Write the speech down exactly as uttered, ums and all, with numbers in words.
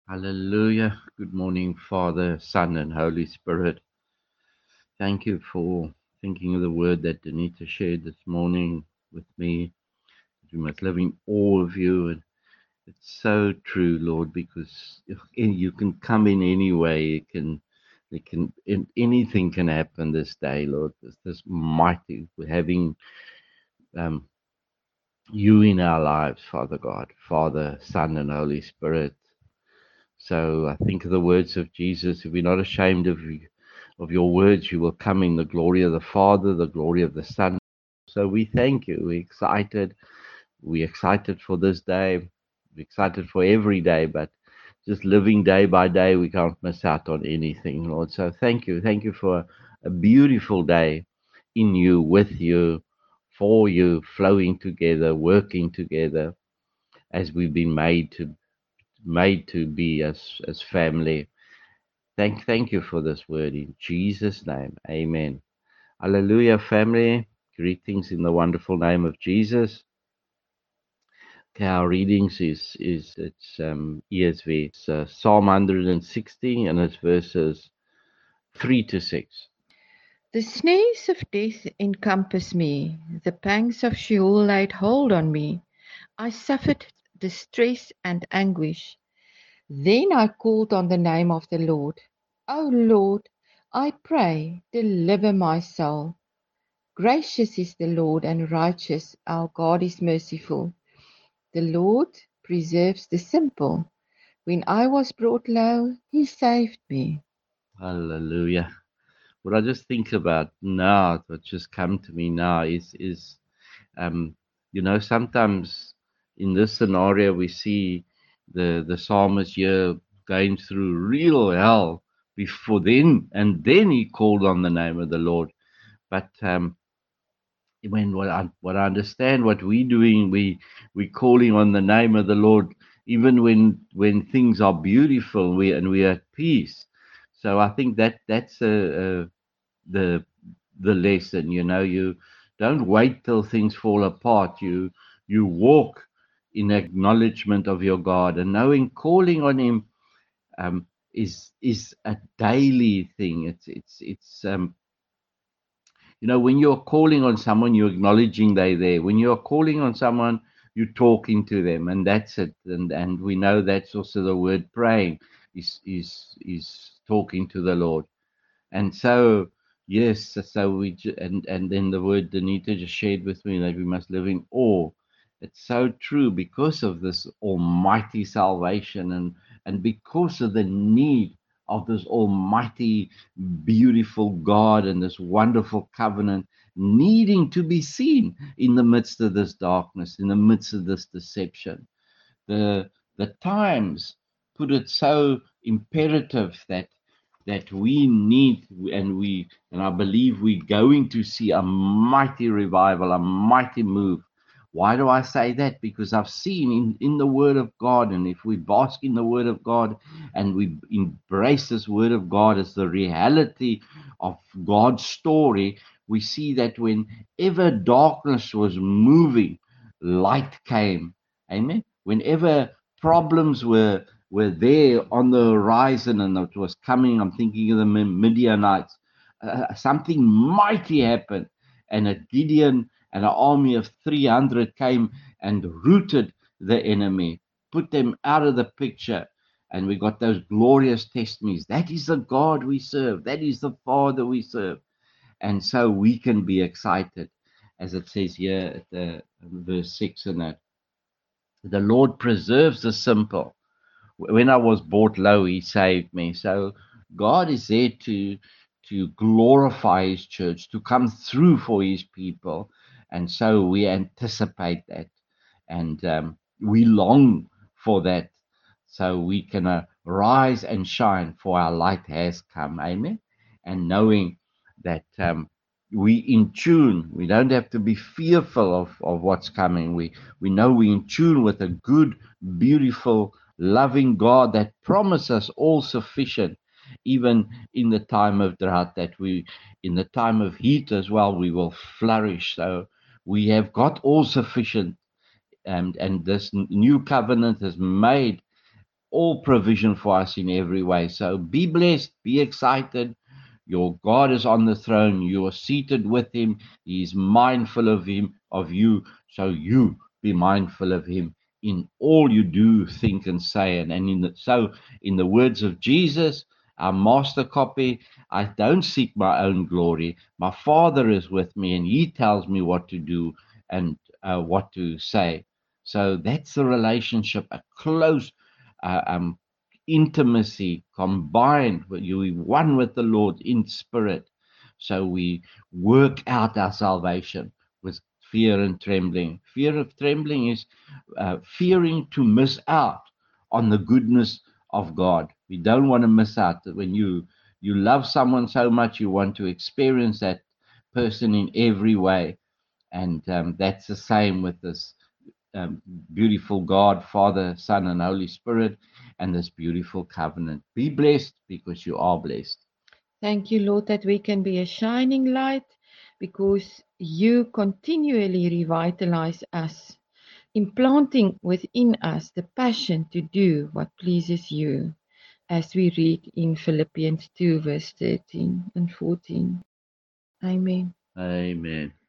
Hallelujah. Good morning, Father, Son, and Holy Spirit. Thank you for thinking of the word that Danita shared this morning with me. We must live in awe of you. And it's so true, Lord, because if you can come in any way. It can, it can, anything can happen this day, Lord. This, this mighty, we're having um, you in our lives, Father God, Father, Son, and Holy Spirit. So I think of the words of Jesus: if we're not ashamed of you, of your words, you will come in the glory of the Father, the glory of the Son. So we thank you. We're excited. We're excited for this day. We're excited for every day, but just living day by day, we can't miss out on anything, Lord. So thank you. Thank you for a beautiful day in you, with you, for you, flowing together, working together as we've been made to made to be as as family. Thank, thank you for this word in Jesus' name. Amen. Hallelujah, family. Greetings in the wonderful name of Jesus. Okay, our readings is is it's um, E S V. It's uh, Psalm one hundred sixty, and it's verses three to six. The snares of death encompassed me, the pangs of Sheol laid hold on me. I suffered distress and anguish. Then I called on the name of the Lord. O Lord, I pray, deliver my soul. Gracious is the Lord and righteous, our God is merciful. The Lord preserves the simple. When I was brought low, he saved me. Hallelujah. What I just think about now, what just come to me now is is um, you know, sometimes in this scenario we see the the psalmist here going through real hell before then, and then he called on the name of the Lord. But um, when what I what I understand what we're doing, we we calling on the name of the Lord, even when when things are beautiful, we and we're at peace. So I think that that's a, a the the lesson. You know, you don't wait till things fall apart. You you walk in acknowledgement of your God, and knowing calling on Him um, is is a daily thing. It's it's it's um, you know, when you're calling on someone, you're acknowledging they're there. When you're calling on someone, you're talking to them, and that's it. And and we know that's also the word praying is is is talking to the Lord. And so, yes, so we ju- and and then the word Danita just shared with me that we must live in awe. It's so true because of this almighty salvation, and and because of the need of this almighty, beautiful God and this wonderful covenant needing to be seen in the midst of this darkness, in the midst of this deception. The the times put it so imperative that that we need, and we and I believe we're going to see a mighty revival, a mighty move. Why do I say that? Because I've seen in, in the Word of God, and if we bask in the Word of God and we embrace this Word of God as the reality of God's story, we see that whenever darkness was moving, light came. Amen. Whenever problems were were there on the horizon and it was coming, I'm thinking of the Midianites. Uh, something mighty happened, and a Gideon and an army of three hundred came and rooted the enemy, put them out of the picture. And we got those glorious testimonies. That is the God we serve. That is the Father we serve. And so we can be excited, as it says here at the verse six in that. The Lord preserves the simple. When I was brought low, He saved me. So God is there to to glorify His church, to come through for His people, and so we anticipate that, and um, we long for that, so we can uh, rise and shine, for our light has come. Amen. And knowing that um, we in tune, we don't have to be fearful of, of what's coming. We we know we in tune with a good, beautiful, loving God that promises all sufficient, even in the time of drought, that we, in the time of heat as well, we will flourish. So we have got all sufficient, and, and this new covenant has made all provision for us in every way. So be blessed, be excited. Your God is on the throne. You are seated with him. He is mindful of him, of you. So you be mindful of him in all you do, think, and say. And, and in the, so, in the words of Jesus, our master copy, I don't seek my own glory. My Father is with me, and he tells me what to do and uh, what to say. So that's the relationship, a close uh, um, intimacy combined with you, one with the Lord in spirit. So we work out our salvation with fear and trembling. Fear of trembling is uh, fearing to miss out on the goodness of God. We don't want to miss out. When you you love someone so much, you want to experience that person in every way, and um, that's the same with this um, beautiful God, Father, Son, and Holy Spirit, and this beautiful covenant. Be blessed because you are blessed. Thank you, Lord, that we can be a shining light because you continually revitalize us, implanting within us the passion to do what pleases you, as we read in Philippians two, verse thirteen and fourteen. Amen. Amen.